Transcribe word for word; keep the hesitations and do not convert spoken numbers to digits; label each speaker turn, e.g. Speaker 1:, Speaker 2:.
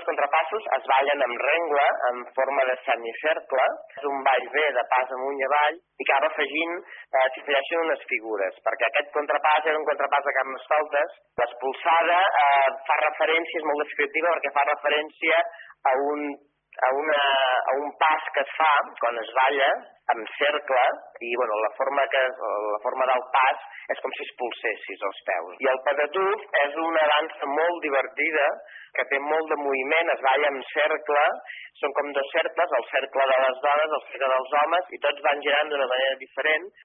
Speaker 1: contrapassos es ballen amb rengla, en forma de semicercle. És un ball bé de pas amunt i avall i que va afegint, eh, s'hi afegeixen unes figures, perquè aquest contrapàs era un contrapàs de Carnestoltes. L'espolsada eh, fa referència, és molt descriptiva, perquè fa referència a un, a, una, a un pas que es fa quan es balla amb cercle i bueno, la forma que la forma del pas és com si expulsessis els peus. I el patatús és una dansa molt divertida, que té molt de moviment, es balla en cercle, són com dos cercles, el cercle de les dones, el cercle dels homes, i tots van girant d'una manera diferent.